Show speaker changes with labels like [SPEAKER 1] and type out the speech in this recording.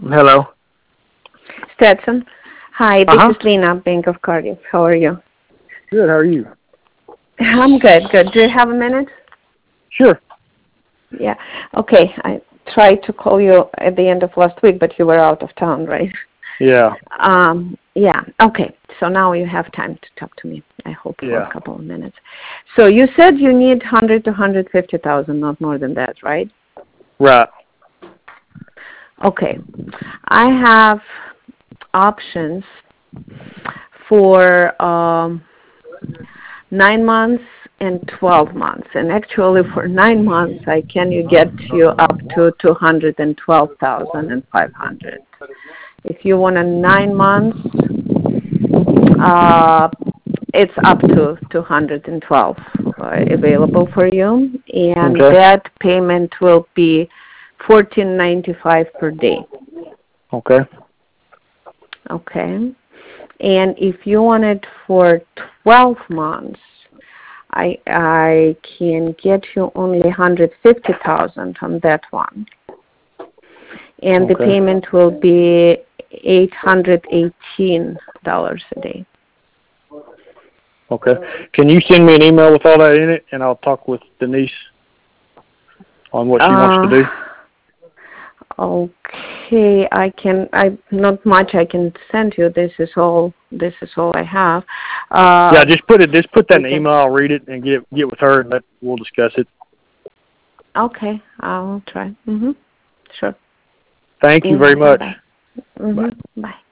[SPEAKER 1] Hello.
[SPEAKER 2] Stetson. Hi, this
[SPEAKER 1] Uh-huh.
[SPEAKER 2] is Lena, Bank of Cardiff. How are you?
[SPEAKER 1] Good. How are you?
[SPEAKER 2] I'm good. Do you have a minute?
[SPEAKER 1] Sure.
[SPEAKER 2] Yeah. Okay. I tried to call you at the end of last week, but you were out of town, right?
[SPEAKER 1] Yeah.
[SPEAKER 2] Yeah. Okay. So now you have time to talk to me. I hope for
[SPEAKER 1] Yeah.
[SPEAKER 2] a couple of minutes. So you said you need 100 to 150,000, not more than that, right?
[SPEAKER 1] Right.
[SPEAKER 2] Okay. I have options for 9 months and 12 months. And actually for 9 months, I can you get you up to 212,500. If you want a 9 months, it's up to 212 available for you. And
[SPEAKER 1] Okay.
[SPEAKER 2] that payment will be $14.95 per day.
[SPEAKER 1] Okay.
[SPEAKER 2] Okay. And if you want it for 12 months, I can get you only 150,000 on that one, and the
[SPEAKER 1] Okay.
[SPEAKER 2] payment will be $818 a day.
[SPEAKER 1] Okay. Can you send me an email with all that in it, and I'll talk with Denise on what she wants to do?
[SPEAKER 2] Okay, I not much I can send you. This is all I have.
[SPEAKER 1] Yeah, just put that in the email. I'll read it and get with her, and we'll discuss it.
[SPEAKER 2] Okay, I'll try. Sure.
[SPEAKER 1] Thank you very much.
[SPEAKER 2] Bye.
[SPEAKER 1] Bye.
[SPEAKER 2] Bye.